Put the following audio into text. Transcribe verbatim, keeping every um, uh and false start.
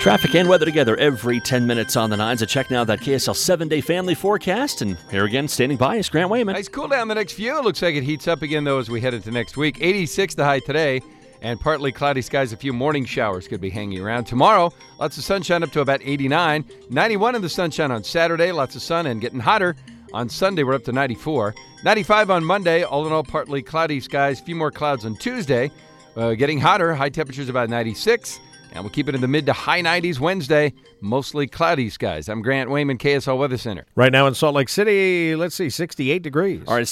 Traffic and weather together every ten minutes on the nines. A check now that K S L seven-day family forecast. And here again, standing by is Grant Wayman. Nice cool down the next few. It looks like it heats up again, though, as we head into next week. eighty-six the high today, and partly cloudy skies. A few morning showers could be hanging around. Tomorrow, lots of sunshine up to about eighty-nine. ninety-one in the sunshine on Saturday. Lots of sun and getting hotter. On Sunday, we're up to ninety-four. ninety-five on Monday. All in all, partly cloudy skies. A few more clouds on Tuesday. Uh, getting hotter. High temperatures about ninety-six. And we'll keep it in the mid to high nineties Wednesday. Mostly cloudy skies. I'm Grant Wayman, K S L Weather Center. Right now in Salt Lake City, let's see, sixty-eight degrees. All right,